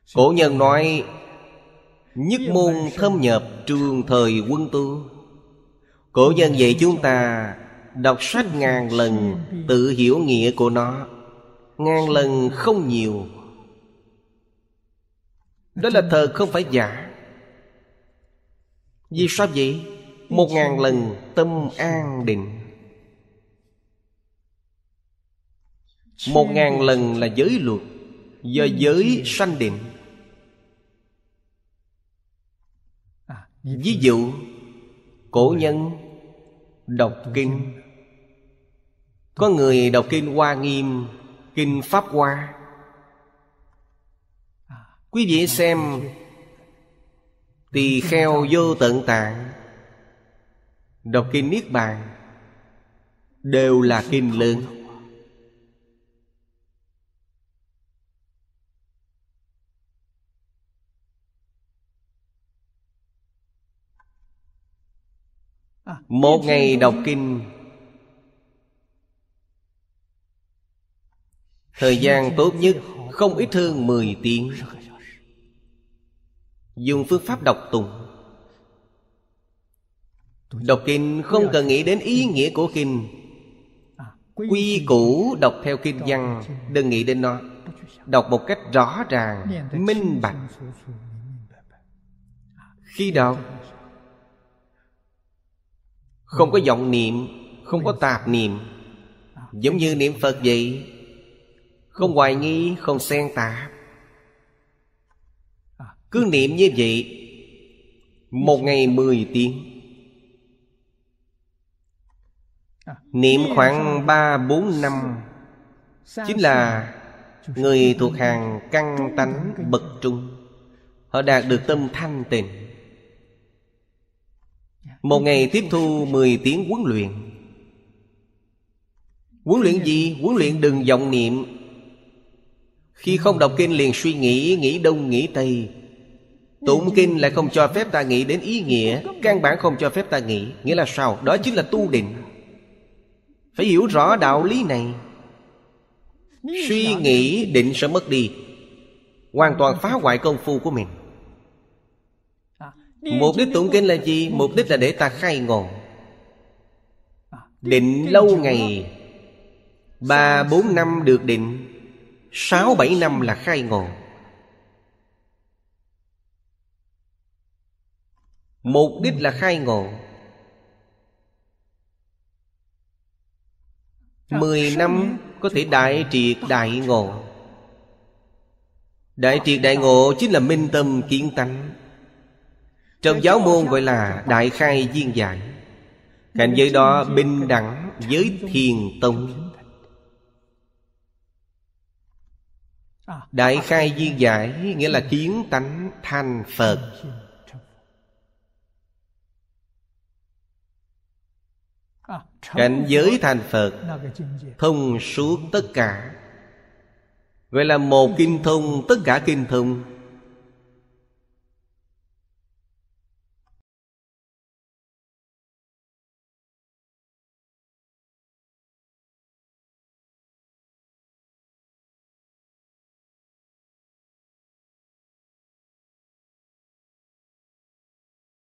Cổ nhân nói nhất môn thâm nhập trường thời quân tu. Cổ nhân dạy chúng ta đọc sách ngàn lần, tự hiểu nghĩa của nó. Ngàn lần không nhiều. Đó là thật không phải giả. Vì sao vậy? 1000 lần tâm an định. 1000 lần là giới luật. Do giới sanh định. Ví dụ cổ nhân đọc kinh. Có người đọc kinh Hoa Nghiêm, kinh Pháp Hoa. Quý vị xem Tỳ Kheo Vô Tận Tạng, đọc kinh Niết Bàn, đều là kinh lớn. Một ngày đọc kinh, thời gian tốt nhất không ít hơn 10 tiếng. Dùng phương pháp đọc tụng. Đọc kinh không cần nghĩ đến ý nghĩa của kinh. Quy củ đọc theo kinh văn, đừng nghĩ đến nó. Đọc một cách rõ ràng, minh bạch. Khi đọc không có vọng niệm, không có tạp niệm. Giống như niệm Phật vậy. Không hoài nghi, không xen tạp. Cứ niệm như vậy, một ngày 10 tiếng. Niệm khoảng 3-4 năm, chính là người thuộc hàng căn tánh bậc trung. Họ đạt được tâm thanh tịnh. Một ngày tiếp thu 10 tiếng huấn luyện. Huấn luyện gì? Huấn luyện đừng vọng niệm. Khi không đọc kinh liền suy nghĩ, nghĩ đông nghĩ tây. Tụng kinh lại không cho phép ta nghĩ đến ý nghĩa. Căn bản không cho phép ta nghĩ. Nghĩa là sao? Đó chính là tu định. Phải hiểu rõ đạo lý này. Suy nghĩ định sẽ mất đi, hoàn toàn phá hoại công phu của mình. Mục đích tụng kinh là gì? Mục đích là để ta khai ngộ. Định lâu ngày, 3-4 năm được định, 6-7 năm là khai ngộ. Mục đích là khai ngộ. 10 năm có thể đại triệt đại ngộ. Đại triệt đại ngộ chính là minh tâm kiến tánh. Trong giáo môn gọi là đại khai viên giải. Cảnh giới đó bình đẳng với thiền tông. Đại khai viên giải nghĩa là kiến tánh thành Phật. Cảnh giới thành Phật, thông suốt tất cả, gọi là một kinh thông tất cả kinh thông.